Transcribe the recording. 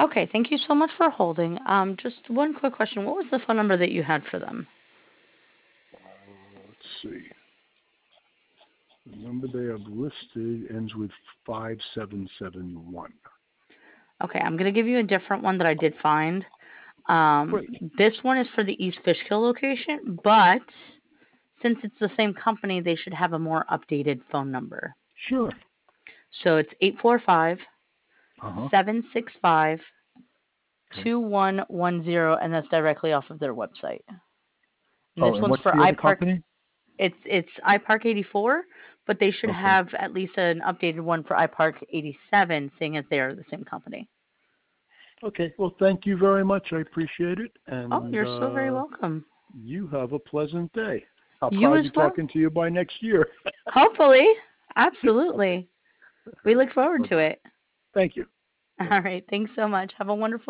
Okay, thank you so much for holding. Just one quick question. What was the phone number that you had for them? Let's see. The number they have listed ends with 5771. Okay, I'm gonna give you a different one that I did find. Great. This one is for the East Fishkill location, but since it's the same company, they should have a more updated phone number. Sure. So it's 845 Uh huh. 765 Okay. 2110, and that's directly off of their website. And Oh, this and one's what's for the other iPark. company? It's iPark 84, but they should Okay. have at least an updated one for iPark 87, seeing as they are the same company. Okay. Well, thank you very much. I appreciate it. Oh, And you're so very welcome. you have a pleasant day. I'll You probably be as well. talking to you by next year. Hopefully. Okay. Absolutely. We look forward Bye to bye. it. Thank you. Bye All bye. right. Thanks so much. Have a wonderful